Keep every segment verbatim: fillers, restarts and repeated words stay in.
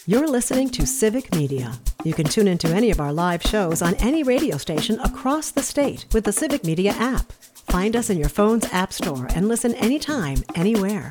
You're listening to Civic Media. You can tune into any of our live shows on any radio station across the state with the Civic Media app. Find us in your phone's app store and listen anytime, anywhere.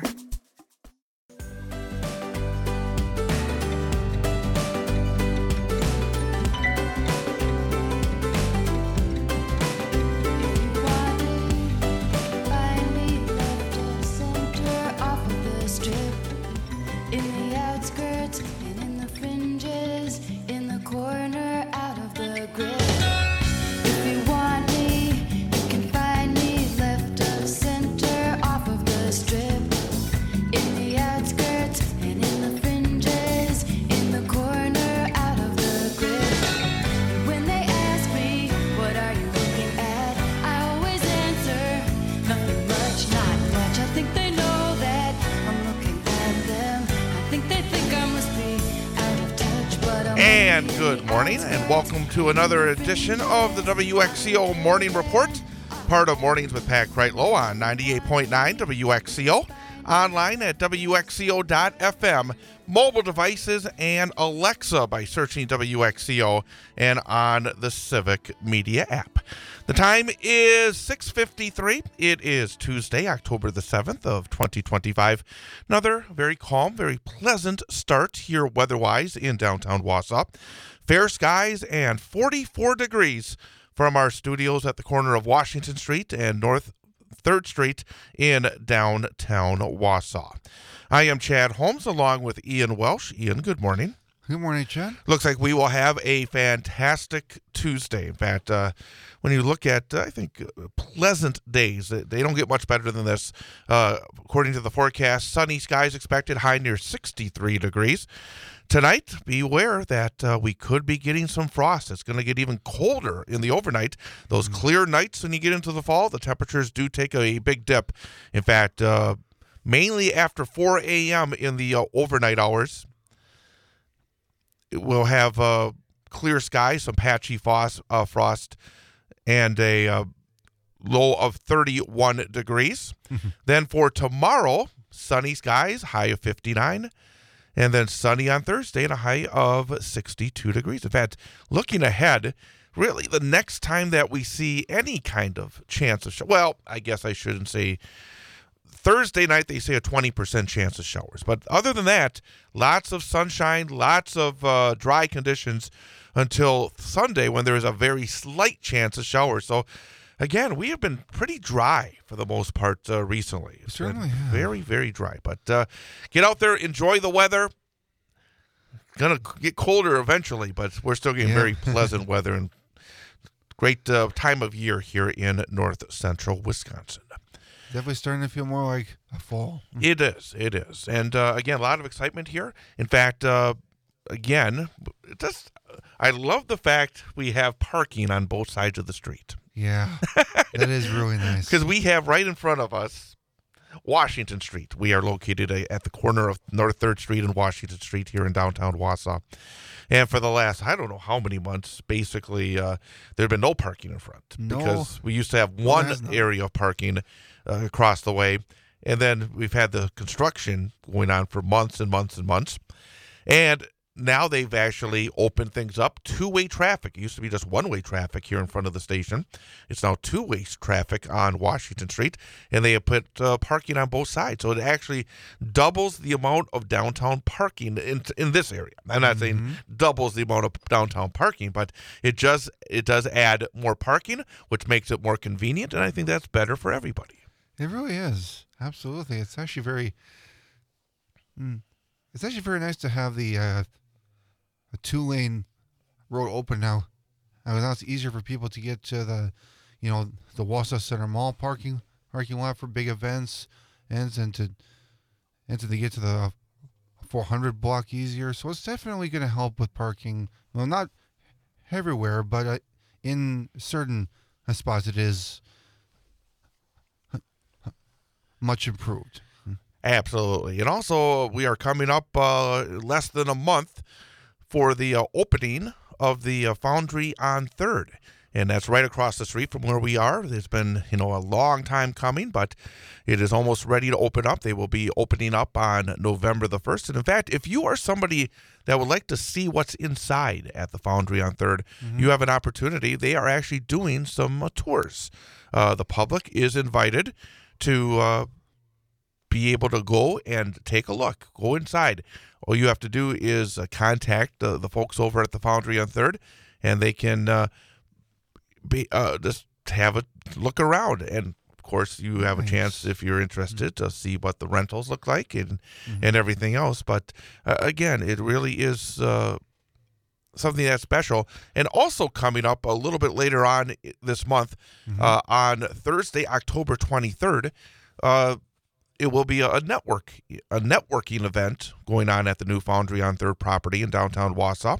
And good morning, and welcome to another edition of the W X C O Morning Report, part of Mornings with Pat Kreitlow on ninety-eight point nine W X C O, online at W X C O dot F M, mobile devices, and Alexa by searching W X C O, and on the Civic Media app. The time is six fifty-three. It is Tuesday, October the seventh of twenty twenty-five. Another very calm, very pleasant start here weather-wise in downtown Wausau. Fair skies and forty-four degrees from our studios at the corner of Washington Street and North third Street in downtown Wausau. I am Chad Holmes along with Ian Welsh. Ian, good morning. Good morning, Chad. Looks like we will have a fantastic Tuesday. In fact, uh, when you look at, uh, I think, uh, pleasant days, they don't get much better than this. Uh, according to the forecast, sunny skies expected, high near sixty-three degrees. Tonight, beware that uh, we could be getting some frost. It's going to get even colder in the overnight. Those mm-hmm. clear nights when you get into the fall, the temperatures do take a big dip. In fact, uh, mainly after four a.m. in the uh, overnight hours, we'll have uh, clear skies, some patchy frost, uh, frost and a uh, low of thirty-one degrees. Mm-hmm. Then for tomorrow, sunny skies, high of fifty-nine. And then sunny on Thursday and a high of sixty-two degrees. In fact, looking ahead, really the next time that we see any kind of chance of, sh- well, I guess I shouldn't say Thursday night, they say a twenty percent chance of showers. But other than that, lots of sunshine, lots of uh, dry conditions until Sunday when there is a very slight chance of showers. So, again, we have been pretty dry for the most part uh, recently. It's Certainly been have. Very, very dry. But uh, get out there, enjoy the weather. Going to get colder eventually, but we're still getting yeah. very pleasant weather and great uh, time of year here in north central Wisconsin. Definitely starting to feel more like a fall. It is. It is. And, uh, again, a lot of excitement here. In fact, uh, again, just I love the fact we have parking on both sides of the street. Yeah, that is really nice. Because we have right in front of us Washington Street. We are located uh, at the corner of North third Street and Washington Street here in downtown Wausau. And for the last, I don't know how many months, basically, uh, there had been no parking in front. No. Because we used to have one no, area of parking uh, across the way. And then we've had the construction going on for months and months and months. And now they've actually opened things up. Two-way traffic. It used to be just one-way traffic here in front of the station. It's now two-way traffic on Washington Street, and they have put uh, parking on both sides. So it actually doubles the amount of downtown parking in in this area. I'm not mm-hmm. saying doubles the amount of downtown parking, but it just it does add more parking, which makes it more convenient, and I think that's better for everybody. It really is. Absolutely. It's actually very mm, it's actually very nice to have the uh, a two-lane road open now. Uh, now it's easier for people to get to the, you know, the Wausau Center Mall parking parking lot for big events, and and to and to get to the four hundred block easier. So it's definitely going to help with parking. Well, not everywhere, but uh, in certain spots it is much improved. Absolutely. And also, we are coming up uh, less than a month for the uh, opening of the uh, Foundry on third. and that's right across the street from where we are. It's been, you know, a long time coming, but it is almost ready to open up. They will be opening up on November the first. And in fact, if you are somebody that would like to see what's inside at the Foundry on third, mm-hmm. you have an opportunity. They are actually doing some uh, tours. Uh, the public is invited to uh, be able to go and take a look, go inside. All you have to do is uh, contact uh, the folks over at the Foundry on third, and they can uh, be uh, just have a look around. And of course, you have nice. a chance, if you're interested, mm-hmm. to see what the rentals look like and mm-hmm. and everything else. But uh, again, it really is uh, something that's special. And also coming up a little bit later on this month, mm-hmm. uh, on Thursday, October twenty-third, uh, it will be a network, a networking event going on at the new Foundry on third property in downtown Wausau.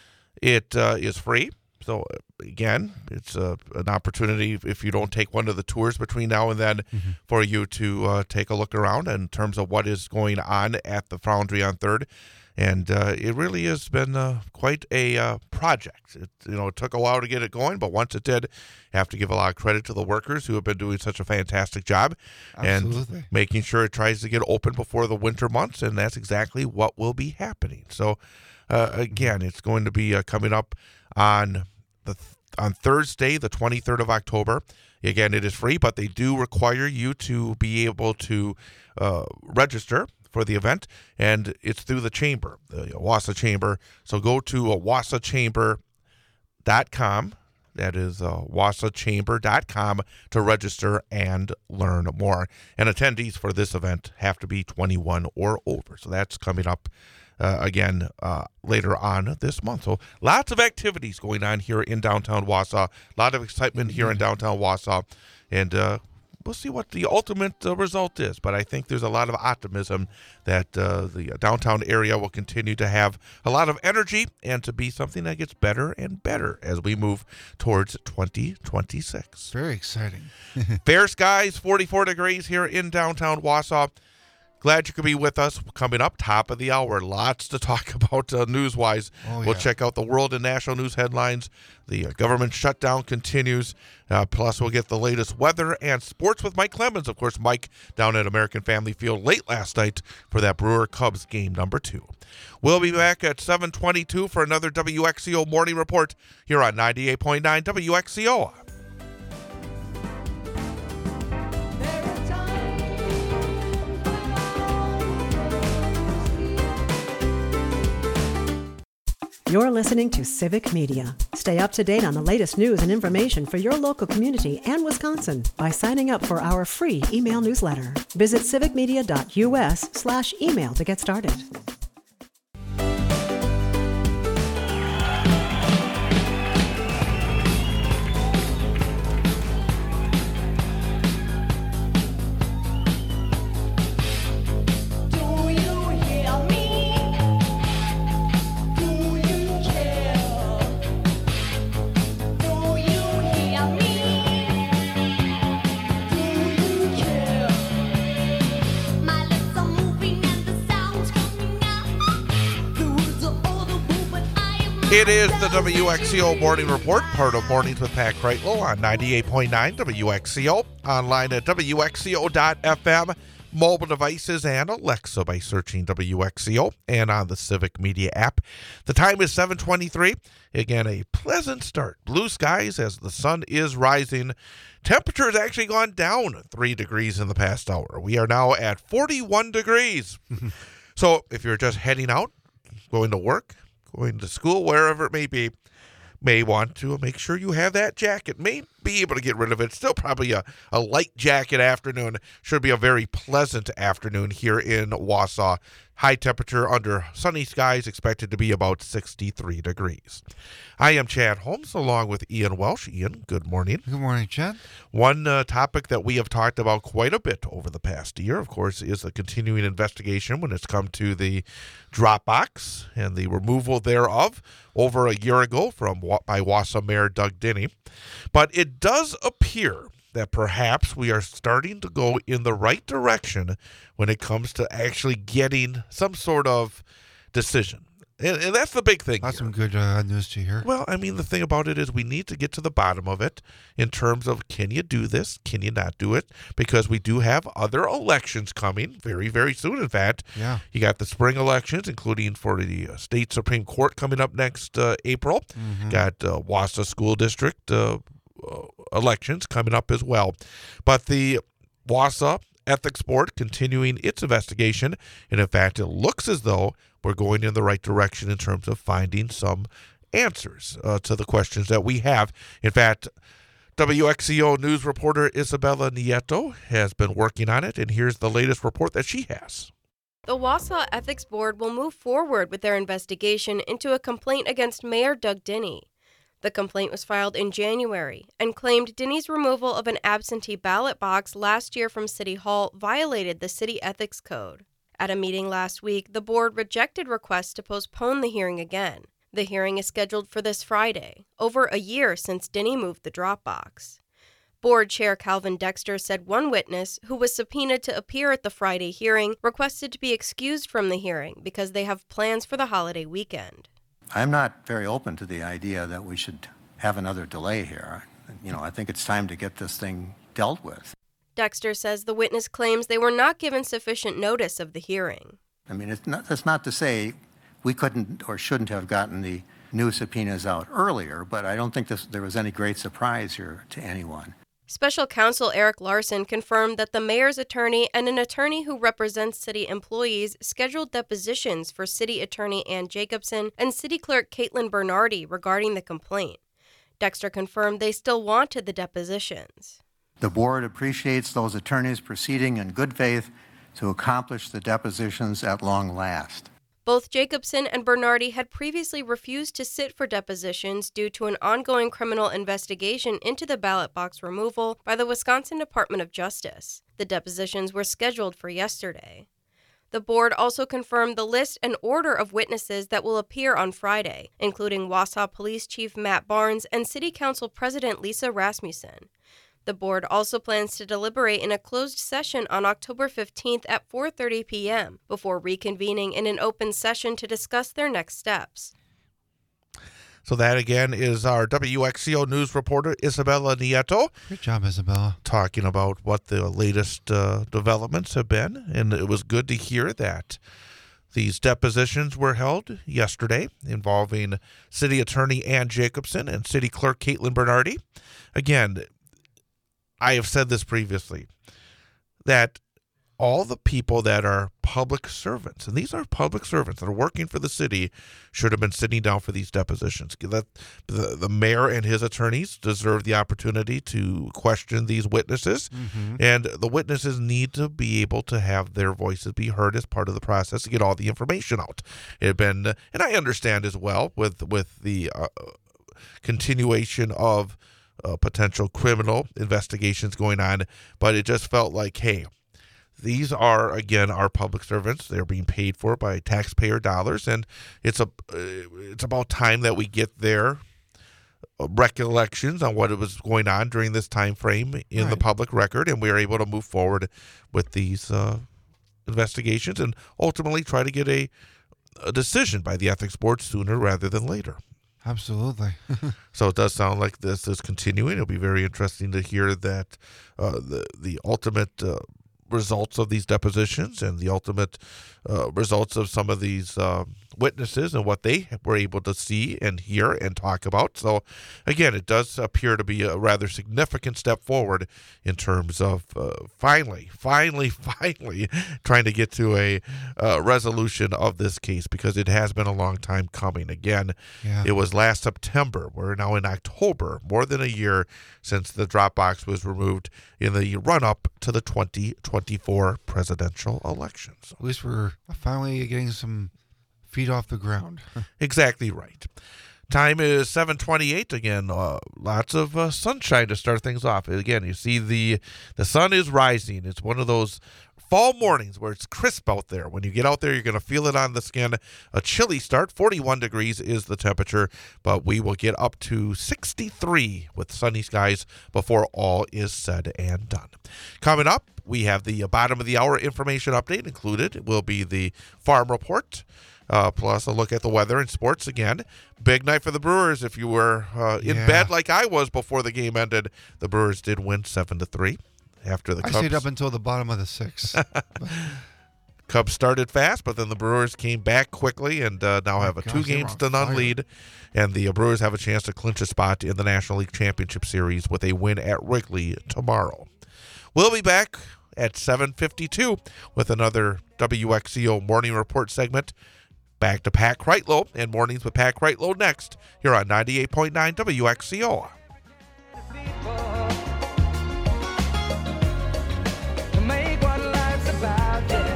It uh, is free. So, again, it's uh, an opportunity, if you don't take one of the tours between now and then, mm-hmm. for you to uh, take a look around in terms of what is going on at the Foundry on third. And uh, it really has been uh, quite a uh, project. It, you know, it took a while to get it going, but once it did, I have to give a lot of credit to the workers who have been doing such a fantastic job. Absolutely. And making sure it tries to get open before the winter months, and that's exactly what will be happening. So, uh, again, it's going to be uh, coming up on the on Thursday, the twenty-third of October. Again, it is free, but they do require you to be able to uh, register for the event, and it's through the chamber, the Wausau Chamber. So go to uh, wausau chamber dot com. That is uh, wausau chamber dot com to register and learn more. And attendees for this event have to be twenty-one or over. So that's coming up Uh, again, uh, later on this month. So lots of activities going on here in downtown Wausau. A lot of excitement here in downtown Wausau. And uh, we'll see what the ultimate uh, result is. But I think there's a lot of optimism that uh, the downtown area will continue to have a lot of energy and to be something that gets better and better as we move towards twenty twenty-six. Very exciting. Fair skies, forty-four degrees here in downtown Wausau. Glad you could be with us. Coming up, top of the hour. Lots to talk about uh, news-wise. Oh, yeah. We'll check out the world and national news headlines. The uh, government shutdown continues. Uh, plus, we'll get the latest weather and sports with Mike Clemens. Of course, Mike down at American Family Field late last night for that Brewer-Cubs game number two. We'll be back at seven twenty-two for another W X C O Morning Report here on ninety-eight point nine W X C O. You're listening to Civic Media. Stay up to date on the latest news and information for your local community and Wisconsin by signing up for our free email newsletter. Visit civicmedia.us slash email to get started. It is the W X C O Morning Report, part of Mornings with Pat Kreitlow on ninety-eight point nine W X C O, online at W X C O dot F M, mobile devices, and Alexa by searching W X C O, and on the Civic Media app. The time is seven twenty-three. Again, a pleasant start. Blue skies as the sun is rising. Temperature has actually gone down three degrees in the past hour. We are now at forty-one degrees. So if you're just heading out, going to work, going to school, wherever it may be, may want to make sure you have that jacket. May be able to get rid of it. Still probably a, a light jacket afternoon. Should be a very pleasant afternoon here in Wausau. High temperature under sunny skies expected to be about sixty-three degrees. I am Chad Holmes along with Ian Welsh. Ian, good morning. Good morning, Chad. One uh, topic that we have talked about quite a bit over the past year, of course, is a continuing investigation when it's come to the Dropbox and the removal thereof over a year ago from by Wausau Mayor Doug Denny. But it does appear that perhaps we are starting to go in the right direction when it comes to actually getting some sort of decision. And, and that's the big thing. That's here. some good uh, news to hear. Well, I mean, the thing about it is we need to get to the bottom of it in terms of can you do this? Can you not do it? Because we do have other elections coming very, very soon, in fact. Yeah. You got the spring elections, including for the uh, state Supreme Court coming up next uh, April. Mm-hmm. Got uh, Wausau School District uh, uh, elections coming up as well. But the Wausau Ethics Board continuing its investigation. And in fact, it looks as though we're going in the right direction in terms of finding some answers uh, to the questions that we have. In fact, W X C O news reporter Isabella Nieto has been working on it, and here's the latest report that she has. The Wausau Ethics Board will move forward with their investigation into a complaint against Mayor Doug Dinny. The complaint was filed in January and claimed Dinny's removal of an absentee ballot box last year from City Hall violated the city ethics code. At a meeting last week, the board rejected requests to postpone the hearing again. The hearing is scheduled for this Friday, over a year since Dinny moved the drop box. Board Chair Calvin Dexter said one witness, who was subpoenaed to appear at the Friday hearing, requested to be excused from the hearing because they have plans for the holiday weekend. I'm not very open to the idea that we should have another delay here. You know, I think it's time to get this thing dealt with. Dexter says the witness claims they were not given sufficient notice of the hearing. I mean, it's not, that's not to say we couldn't or shouldn't have gotten the new subpoenas out earlier, but I don't think this, there was any great surprise here to anyone. Special Counsel Eric Larson confirmed that the mayor's attorney and an attorney who represents city employees scheduled depositions for City Attorney Ann Jacobson and City Clerk Caitlin Bernardi regarding the complaint. Dexter confirmed they still wanted the depositions. The board appreciates those attorneys proceeding in good faith to accomplish the depositions at long last. Both Jacobson and Bernardi had previously refused to sit for depositions due to an ongoing criminal investigation into the ballot box removal by the Wisconsin Department of Justice. The depositions were scheduled for yesterday. The board also confirmed the list and order of witnesses that will appear on Friday, including Wausau Police Chief Matt Barnes and City Council President Lisa Rasmussen. The board also plans to deliberate in a closed session on October fifteenth at four thirty p.m. before reconvening in an open session to discuss their next steps. So that, again, is our W X C O news reporter, Isabella Nieto. Great job, Isabella. Talking about what the latest uh, developments have been. And it was good to hear that these depositions were held yesterday involving City Attorney Ann Jacobson and City Clerk Caitlin Bernardi. Again, I have said this previously, that all the people that are public servants, and these are public servants that are working for the city, should have been sitting down for these depositions. That the, the mayor and his attorneys deserve the opportunity to question these witnesses, mm-hmm. and the witnesses need to be able to have their voices be heard as part of the process to get all the information out. It had been, and I understand as well with with the uh, continuation of uh, potential criminal investigations going on, but it just felt like, hey, these are, again, our public servants. They're being paid for by taxpayer dollars, and it's a it's about time that we get their recollections on what was going on during this time frame in right. the public record, and we are able to move forward with these uh, investigations and ultimately try to get a, a decision by the ethics board sooner rather than later. Absolutely. So it does sound like this is continuing. It'll be very interesting to hear that uh, the the ultimate uh, results of these depositions and the ultimate uh, results of some of these uh, witnesses and what they were able to see and hear and talk about. So, again, it does appear to be a rather significant step forward in terms of uh, finally, finally, finally trying to get to a uh, resolution of this case, because it has been a long time coming. Again, yeah. It was last September. We're now in October, more than a year since the drop box was removed in the run-up to the twenty twenty-four presidential elections. At least we're finally getting some feet off the ground. Exactly right. Time is seven twenty-eight. Again, uh, lots of uh, sunshine to start things off. Again, you see the the sun is rising. It's one of those fall mornings where it's crisp out there. When you get out there, you're going to feel it on the skin. A chilly start, forty-one degrees is the temperature, but we will get up to sixty-three with sunny skies before all is said and done. Coming up, we have the bottom of the hour information update included. It will be the farm report. Uh, plus a look at the weather and sports again. Big night for the Brewers. If you were uh, in Yeah. bed like I was before the game ended, the Brewers did win seven to three. After the I Cubs, stayed up until the bottom of the sixth. Cubs started fast, but then the Brewers came back quickly and uh, now Oh, have a gosh, two they were games on to none fire. lead. And the uh, Brewers have a chance to clinch a spot in the National League Championship Series with a win at Wrigley tomorrow. We'll be back at seven fifty-two with another W X C O Morning Report segment. Back to Pat Kreitlow and Mornings with Pat Kreitlow next here on ninety-eight point nine W X C O. Make what life's about, yeah.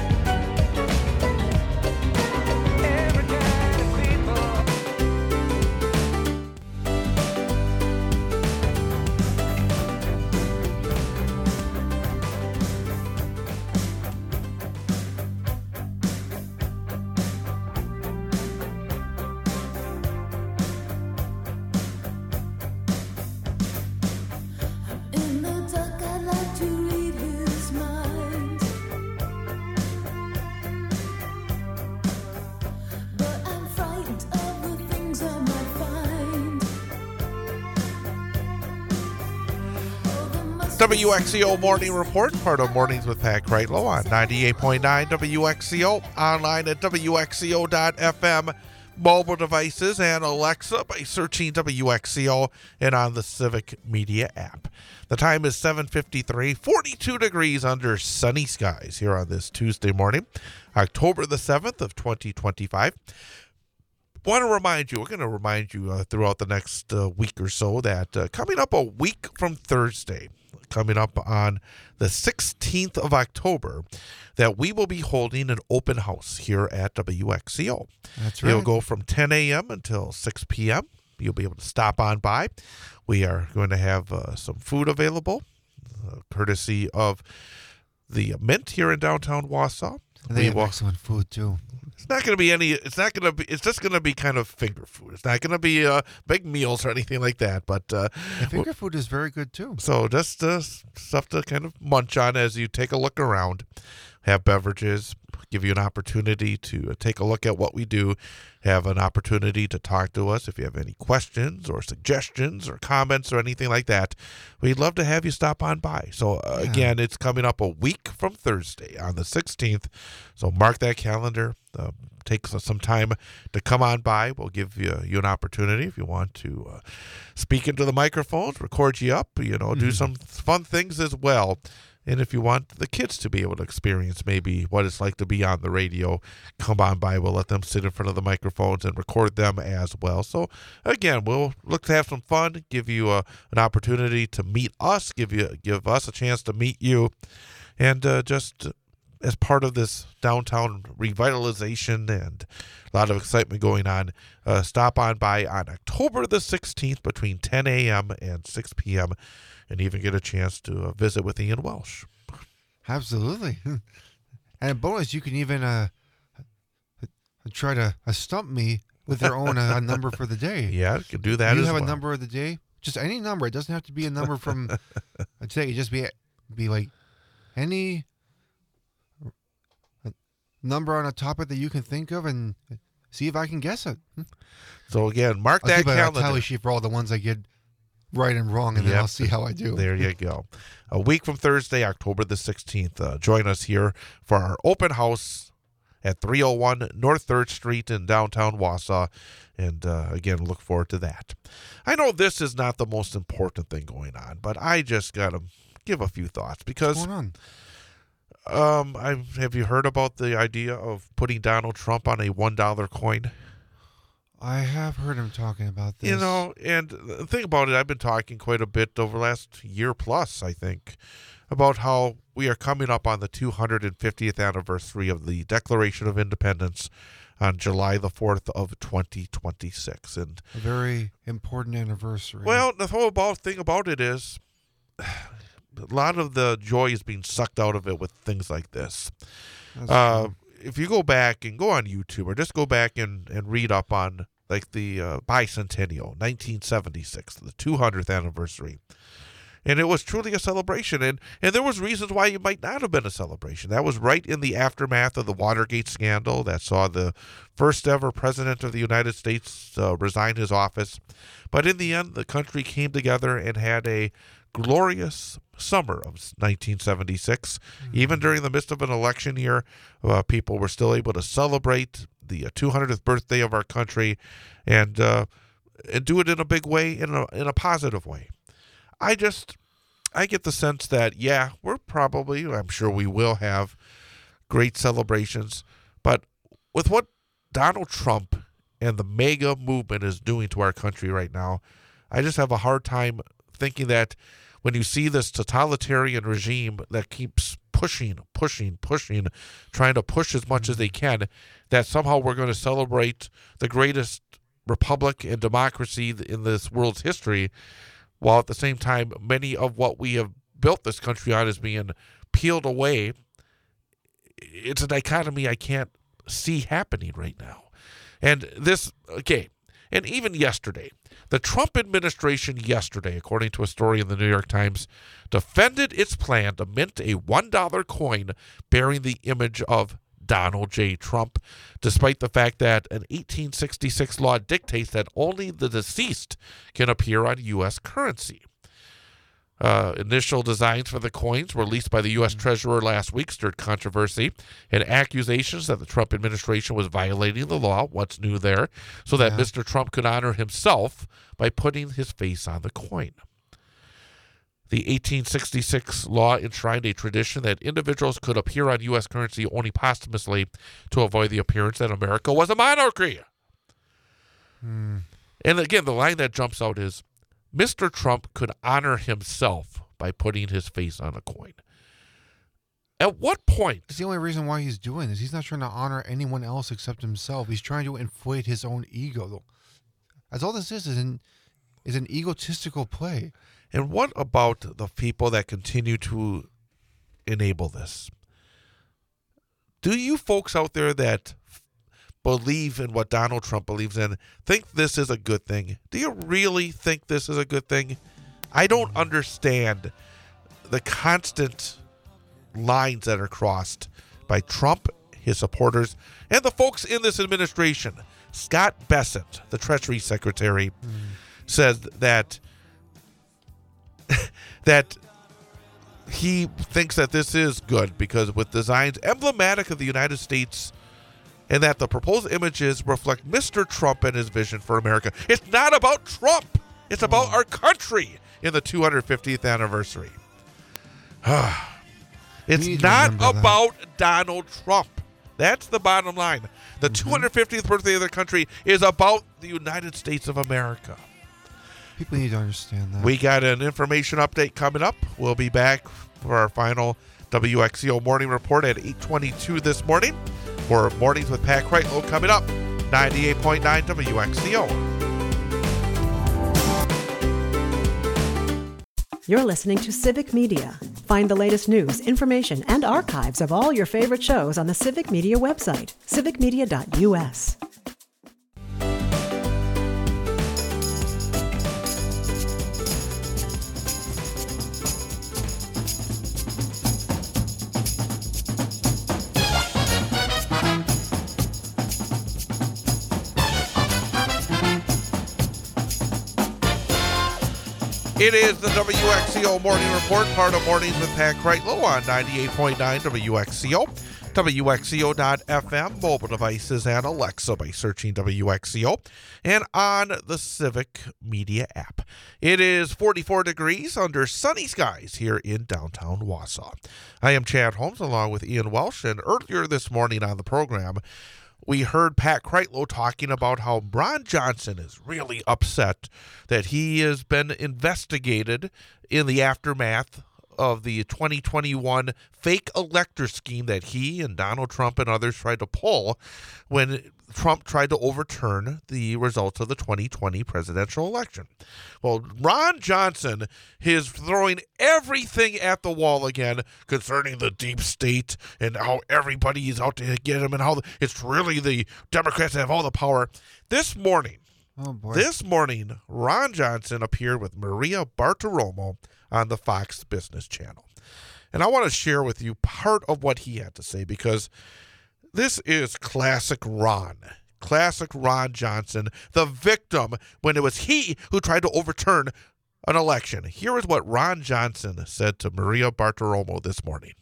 Every kind of people. In the dark, I like to read his mind, but I'm frightened of the things I might find. Oh, there must be W X C O Morning Report, part of Mornings with Pat Kreitlow on ninety-eight point nine W X C O, online at W X C O dot F M, mobile devices, and Alexa by searching W X C O and on the Civic Media app. The time is seven fifty-three, forty-two degrees under sunny skies here on this Tuesday morning, October the seventh of twenty twenty-five. Want to remind you, we're going to remind you uh, throughout the next uh, week or so that uh, coming up a week from Thursday, coming up on the sixteenth of October, that we will be holding an open house here at W X C O. That's It'll right. go from ten a.m. until six p.m. You'll be able to stop on by. We are going to have uh, some food available, uh, courtesy of the Mint here in downtown Wausau. And they We have will- excellent food, too. it's not going to be any. It's not going to be. It's just going to be kind of finger food. It's not going to be uh, big meals or anything like that. But uh, And finger food is very good, too. so just uh, stuff to kind of munch on as you take a look around. Have beverages. Give you an opportunity to take a look at what we do. Have an opportunity to talk to us if you have any questions or suggestions or comments or anything like that. We'd love to have you stop on by. So uh, Yeah. again, it's coming up a week from Thursday on the sixteenth. So mark that calendar. Uh, take some time to come on by. We'll give you, you an opportunity if you want to uh, speak into the microphones, record you up, you know, do some fun things as well. And if you want the kids to be able to experience maybe what it's like to be on the radio, come on by. We'll let them sit in front of the microphones and record them as well. So, again, we'll look to have some fun, give you a, an opportunity to meet us, give you give us a chance to meet you, and uh, just as part of this downtown revitalization and a lot of excitement going on, uh, stop on by on October the sixteenth between ten a.m. and six p.m., and even get a chance to uh, visit with Ian Welsh. Absolutely. And bonus, you can even uh, try to uh, stump me with your own uh, number for the day. Yeah, you can do that you as have well. a number of the day? Just any number. It doesn't have to be a number from a day. It just be be like any number on a topic that you can think of, and see if I can guess it. So again, mark I'll that keep a calendar. tally sheet for all the ones I get right and wrong, and then Yep. I'll see how I do. There you go. A week from Thursday, October the sixteenth. Uh, join us here for our open house at three oh one North third Street in downtown Wausau. And uh, again, look forward to that. I know this is not the most important thing going on, but I just got to give a few thoughts What's because going on? um, I have you heard about the idea of putting Donald Trump on a one dollar coin? I have heard him talking about this. You know, and the thing about it, I've been talking quite a bit over the last year plus, I think, about how we are coming up on the two hundred fiftieth anniversary of the Declaration of Independence on July the fourth of twenty twenty-six. And, a very important anniversary. well, the whole about, thing about it is a lot of the joy is being sucked out of it with things like this. That's Uh, true. if you go back and go on YouTube or just go back and, and read up on like the uh, bicentennial, nineteen seventy-six, the two hundredth anniversary. And it was truly a celebration. And, and there was reasons why it might not have been a celebration. That was right in the aftermath of the Watergate scandal that saw the first ever president of the United States uh, resign his office. But in the end, the country came together and had a glorious summer of nineteen seventy-six. Mm-hmm. Even during the midst of an election year, uh, people were still able to celebrate the uh, two hundredth birthday of our country and, uh, and do it in a big way, in a, in a positive way. I just, I get the sense that, yeah, we're probably, I'm sure we will have great celebrations, but with what Donald Trump and the MAGA movement is doing to our country right now, I just have a hard time thinking that when you see this totalitarian regime that keeps pushing, pushing, pushing, trying to push as much as they can, that somehow we're going to celebrate the greatest republic and democracy in this world's history, while at the same time, many of what we have built this country on is being peeled away. It's a dichotomy I can't see happening right now. And this, okay, and even yesterday, the Trump administration yesterday, according to a story in the New York Times, defended its plan to mint a one dollar coin bearing the image of Donald J. Trump, despite the fact that an eighteen sixty-six law dictates that only the deceased can appear on U S currency. Uh, initial designs for the coins were released by the U S Treasurer last week, stirred controversy and accusations that the Trump administration was violating the law, what's new there, so that Yeah. Mister Trump could honor himself by putting his face on the coin. The eighteen sixty-six law enshrined a tradition that individuals could appear on U S currency only posthumously to avoid the appearance that America was a monarchy. Hmm. And again, the line that jumps out is, Mister Trump could honor himself by putting his face on a coin. At what point? It's the only reason why he's doing this. He's not trying to honor anyone else except himself. He's trying to inflate his own ego. That's all this is, is an, is an egotistical play. And what about the people that continue to enable this? Do you folks out there that believe in what Donald Trump believes in think this is a good thing? Do you really think this is a good thing? I don't understand the constant lines that are crossed by Trump, his supporters, and the folks in this administration. Scott Bessent, the Treasury Secretary, mm. says that that he thinks that this is good because with designs emblematic of the United States and that the proposed images reflect Mister Trump and his vision for America. It's not about Trump. It's about oh. our country in the two hundred fiftieth anniversary. It's not about that. Donald Trump. That's the bottom line. The mm-hmm. two hundred fiftieth birthday of the country is about the United States of America. People need to understand that. We got an information update coming up. We'll be back for our final W X C O morning report at eight twenty-two this morning. For Mornings with Pat Kreitlow coming up, ninety-eight point nine W X C O. You're listening to Civic Media. Find the latest news, information, and archives of all your favorite shows on the Civic Media website, civic media dot U S. It is the W X C O Morning Report, part of Mornings with Pat Kreitlow on ninety-eight point nine W X C O, W X C O dot F M, mobile devices, and Alexa by searching W X C O, and on the Civic Media app. It is forty-four degrees under sunny skies here in downtown Wausau. I am Chad Holmes along with Ian Welsh, and earlier this morning on the program, we heard Pat Kreitlow talking about how Ron Johnson is really upset that he has been investigated in the aftermath of the twenty twenty-one fake elector scheme that he and Donald Trump and others tried to pull when Trump tried to overturn the results of the twenty twenty presidential election. Well, Ron Johnson is throwing everything at the wall again concerning the deep state and how everybody is out to get him and how it's really the Democrats that have all the power. This morning, Oh, boy. This morning, Ron Johnson appeared with Maria Bartiromo on the Fox Business Channel. And I want to share with you part of what he had to say because this is classic Ron. Classic Ron Johnson, the victim when it was he who tried to overturn an election. Here is what Ron Johnson said to Maria Bartiromo this morning.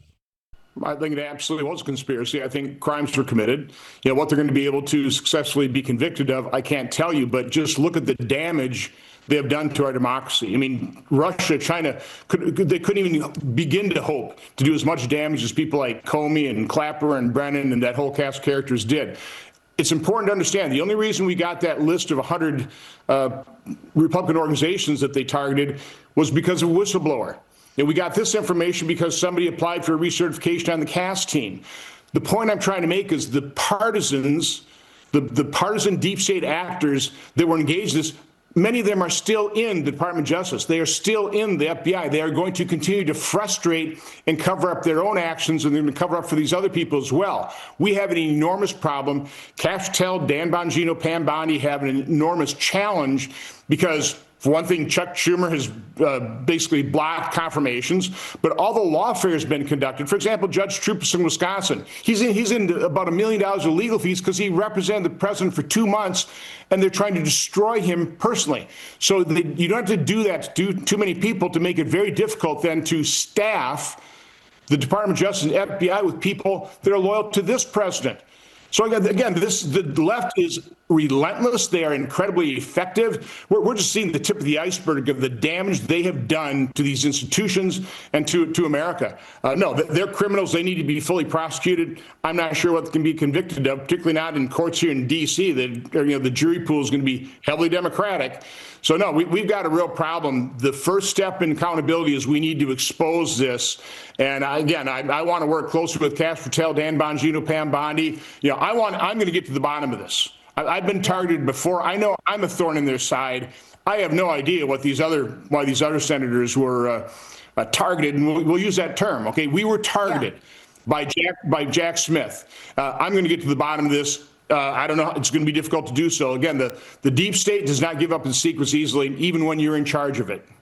I think it absolutely was a conspiracy. I think crimes were committed. You know, what they're going to be able to successfully be convicted of, I can't tell you, but just look at the damage they have done to our democracy. I mean, Russia, China, could, they couldn't even begin to hope to do as much damage as people like Comey and Clapper and Brennan and that whole cast of characters did. It's important to understand the only reason we got that list of one hundred uh, Republican organizations that they targeted was because of a whistleblower. And we got this information because somebody applied for a recertification on the cast team. The point I'm trying to make is the partisans, the, the partisan deep state actors that were engaged in this, many of them are still in the Department of Justice. They are still in the F B I. They are going to continue to frustrate and cover up their own actions, and they're going to cover up for these other people as well. We have an enormous problem. Kash Patel, Dan Bongino, Pam Bondi have an enormous challenge because, for one thing, Chuck Schumer has uh, basically blocked confirmations, but all the lawfare has been conducted. For example, Judge Troupas in Wisconsin, he's in, he's in about a million dollars of legal fees because he represented the president for two months, and they're trying to destroy him personally. So they, you don't have to do that to too many people to make it very difficult then to staff the Department of Justice and F B I with people that are loyal to this president. So again, again, this the left is relentless. They are incredibly effective. We're, we're just seeing the tip of the iceberg of the damage they have done to these institutions and to, to America. Uh, no, they're criminals. They need to be fully prosecuted. I'm not sure what they can be convicted of, particularly not in courts here in D C The, you know, the jury pool is going to be heavily Democratic. So no, we, we've got a real problem. The first step in accountability is we need to expose this. And I, again, I, I want to work closely with Kash Patel, Dan Bongino, Pam Bondi. You know, I want. I'm going to get to the bottom of this. I, I've been targeted before. I know I'm a thorn in their side. I have no idea what these other why these other senators were uh, uh, targeted, and we'll, we'll use that term. Okay, we were targeted yeah. by Jack by Jack Smith. Uh, I'm going to get to the bottom of this. Uh, I don't know. It's going to be difficult to do so. Again, the, the deep state does not give up its secrets easily, even when you're in charge of it.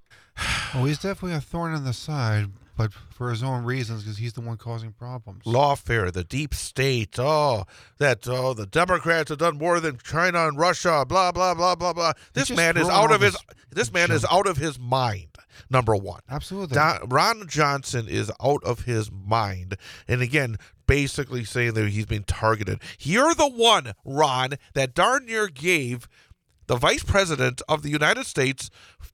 Well, he's definitely a thorn in the side, but for his own reasons, because he's the one causing problems. Lawfare, the deep state, oh, that oh, the Democrats have done more than China and Russia, blah, blah, blah, blah, blah. This man is out of his this man is out of his mind, number one. Absolutely. Don, Ron Johnson is out of his mind. And again, basically saying that he's been targeted. You're the one, Ron, that darn near gave the vice president of the United States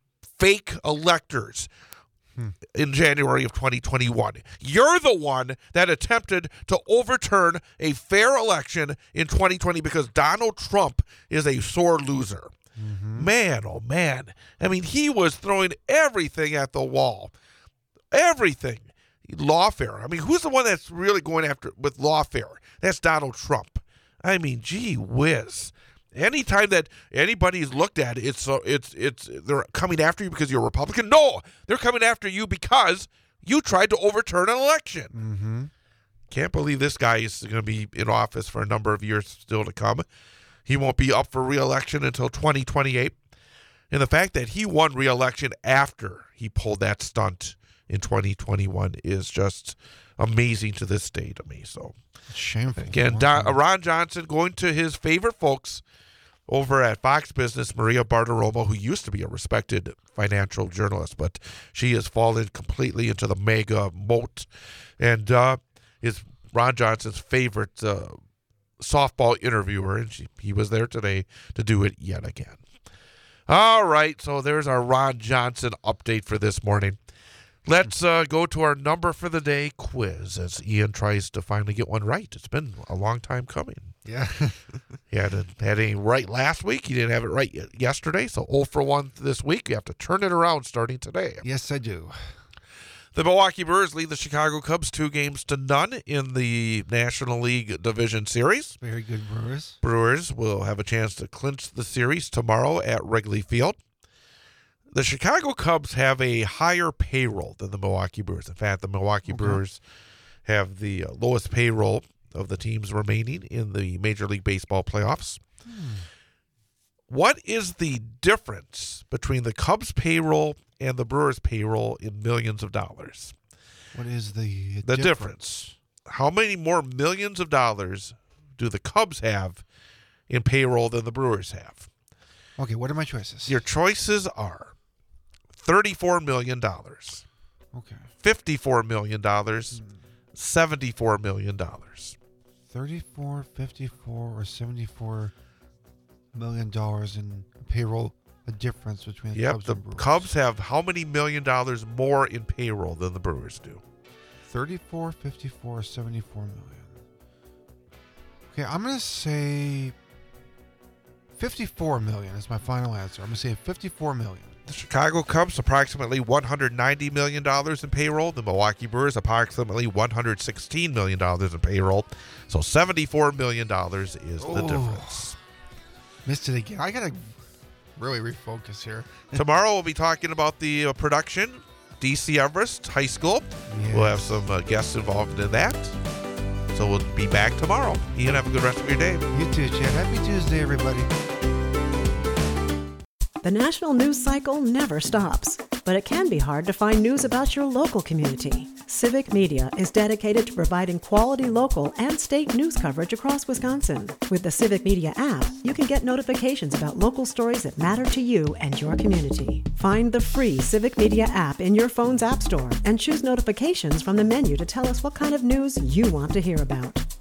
fake electors hmm. in January of twenty twenty-one. You're the one that attempted to overturn a fair election in twenty twenty because Donald Trump is a sore loser. Mm-hmm. Man, oh man. I mean, he was throwing everything at the wall. Everything. Lawfare. I mean, who's the one that's really going after with lawfare? That's Donald Trump. I mean, gee whiz. Anytime that anybody is looked at, it's uh, it's it's they're coming after you because you're a Republican. No, they're coming after you because you tried to overturn an election. Mm-hmm. Can't believe this guy is going to be in office for a number of years still to come. He won't be up for re-election until twenty twenty-eight. And the fact that he won re-election after he pulled that stunt in twenty twenty-one is just amazing to this day to me. So shameful. Again, Don, Ron Johnson going to his favorite folks over at Fox Business, Maria Bartiromo, who used to be a respected financial journalist, but she has fallen completely into the mega moat, and uh, is Ron Johnson's favorite uh, softball interviewer, and she, he was there today to do it yet again. All right, so there's our Ron Johnson update for this morning. Let's uh, go to our number for the day quiz as Ian tries to finally get one right. It's been a long time coming. Yeah. He had it, had it right last week. He didn't have it right yesterday, so zero for one this week. You have to turn it around starting today. Yes, I do. The Milwaukee Brewers lead the Chicago Cubs two games to none in the National League Division Series. Very good Brewers. Brewers will have a chance to clinch the series tomorrow at Wrigley Field. The Chicago Cubs have a higher payroll than the Milwaukee Brewers. In fact, the Milwaukee Okay. Brewers have the uh, lowest payroll of the teams remaining in the Major League Baseball playoffs. Hmm. What is the difference between the Cubs' payroll and the Brewers' payroll in millions of dollars? What is the The difference. How many more millions of dollars do the Cubs have in payroll than the Brewers have? Okay, what are my choices? Your choices are thirty-four million dollars, Okay. fifty-four million dollars, seventy-four million dollars. thirty-four, fifty-four, or seventy-four million dollars in payroll, a difference between the Yep, Cubs the and Brewers. Cubs have how many million dollars more in payroll than the Brewers do? thirty-four, fifty-four, or seventy-four million. Okay, I'm going to say fifty-four million is my final answer. I'm going to say fifty-four million. The Chicago Cubs approximately one hundred ninety million dollars in payroll. The Milwaukee Brewers approximately one hundred sixteen million dollars in payroll. So seventy-four million dollars is the Oh. difference. Missed it again. I got to really refocus here. Tomorrow we'll be talking about the uh, production, D C Everest High School. Yeah. We'll have some uh, guests involved in that. So we'll be back tomorrow. Ian, have a good rest of your day. You too, Chad. Happy Tuesday, everybody. The national news cycle never stops, but it can be hard to find news about your local community. Civic Media is dedicated to providing quality local and state news coverage across Wisconsin. With the Civic Media app, you can get notifications about local stories that matter to you and your community. Find the free Civic Media app in your phone's app store and choose notifications from the menu to tell us what kind of news you want to hear about.